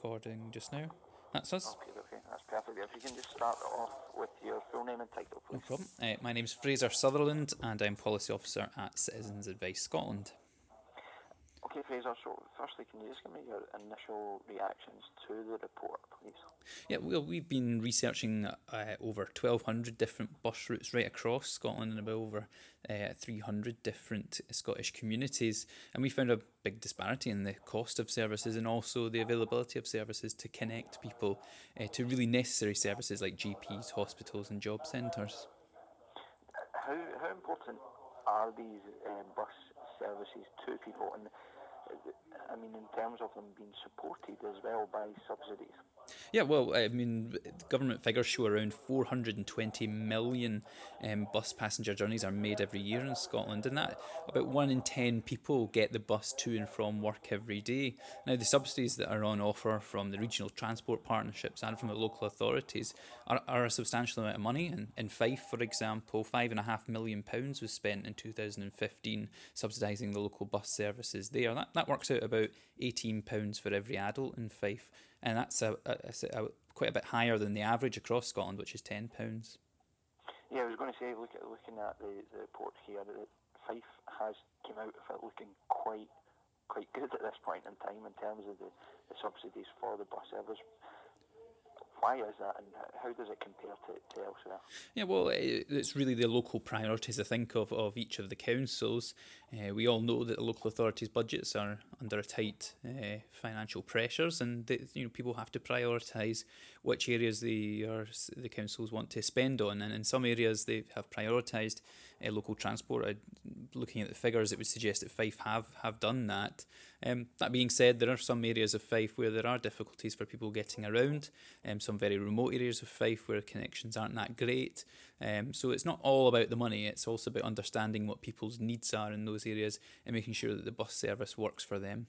recording just now. That's us. Okay, that's perfect. If you can just start off with your full name and title, No please. problem. My name's Fraser Sutherland, and I'm Policy Officer at Citizens Advice Scotland. Okay, Fraser, so firstly, can you just give me your initial reactions to the report, please? Yeah, well, we've been researching over 1,200 different bus routes right across Scotland and about over 300 different Scottish communities, and we found a big disparity in the cost of services and also the availability of services to connect people to really necessary services like GPs, hospitals and job centres. How important are these bus services to people, and I mean in terms of them being supported as well by subsidies? Yeah, well, I mean, government figures show around 420 million bus passenger journeys are made every year in Scotland, and that about 1 in 10 people get the bus to and from work every day. Now, the subsidies that are on offer from the regional transport partnerships and from the local authorities are a substantial amount of money. And in Fife, for example, £5.5 million was spent in 2015 subsidising the local bus services there. That works out about £18 for every adult in Fife, and that's quite a bit higher than the average across Scotland, which is £10. Yeah, I was going to say, looking at the report here, that Fife has came out of it looking quite good at this point in time in terms of the subsidies for the bus service. Why is that, and how does it compare to elsewhere? Yeah, well, it's really the local priorities, I think, of each of the councils. We all know that the local authorities' budgets are under a tight financial pressures, and people have to prioritise which areas the councils want to spend on. And in some areas, they have prioritised local transport. Looking at the figures, it would suggest that Fife have done that. That being said, there are some areas of Fife where there are difficulties for people getting around, some very remote areas of Fife where connections aren't that great. So it's not all about the money, it's also about understanding what people's needs are in those areas and making sure that the bus service works for them.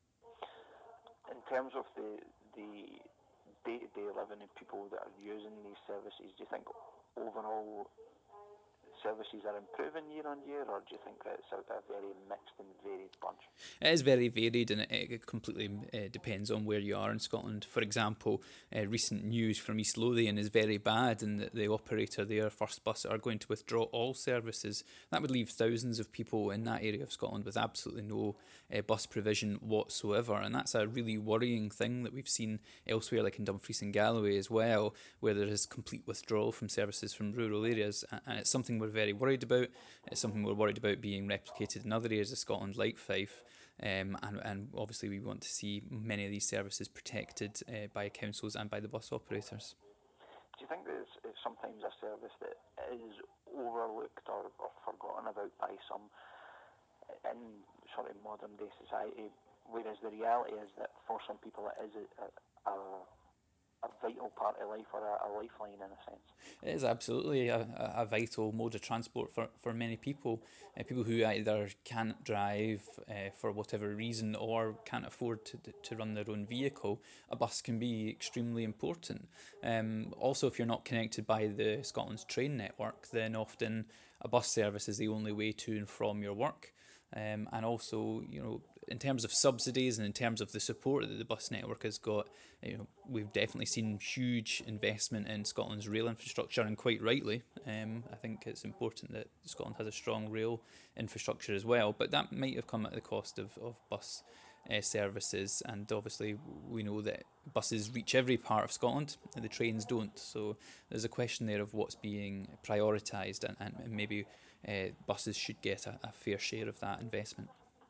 In terms of the day-to-day living and people that are using these services, do you think overall services are improving year on year, or do you think that it's a very mixed and varied bunch? It is very varied, and it completely depends on where you are in Scotland. For example, recent news from East Lothian is very bad, and the operator there, First Bus, are going to withdraw all services. That would leave thousands of people in that area of Scotland with absolutely no bus provision whatsoever, and that's a really worrying thing that we've seen elsewhere, like in Dumfries and Galloway as well, where there is complete withdrawal from services from rural areas, and it's something we're very worried about. It's something we're worried about being replicated in other areas of Scotland like Fife, and obviously we want to see many of these services protected by councils and by the bus operators. Do you think that it's sometimes a service that is overlooked or forgotten about by some in sort of modern day society, whereas the reality is that for some people it is a vital part of life, or a lifeline in a sense? It is absolutely a vital mode of transport for many people. People who either can't drive for whatever reason or can't afford to run their own vehicle, a bus can be extremely important. Also, if you're not connected by the Scotland's train network, then often a bus service is the only way to and from your work. And also, in terms of subsidies and in terms of the support that the bus network has got, we've definitely seen huge investment in Scotland's rail infrastructure, and quite rightly. I think it's important that Scotland has a strong rail infrastructure as well, but that might have come at the cost of bus services, and obviously we know that buses reach every part of Scotland and the trains don't, so there's a question there of what's being prioritised, and maybe buses should get a fair share of that investment.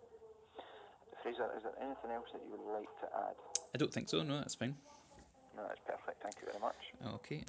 Fraser, is there anything else that you would like to add? I don't think so, no, that's fine. No, that's perfect, thank you very much. Okay.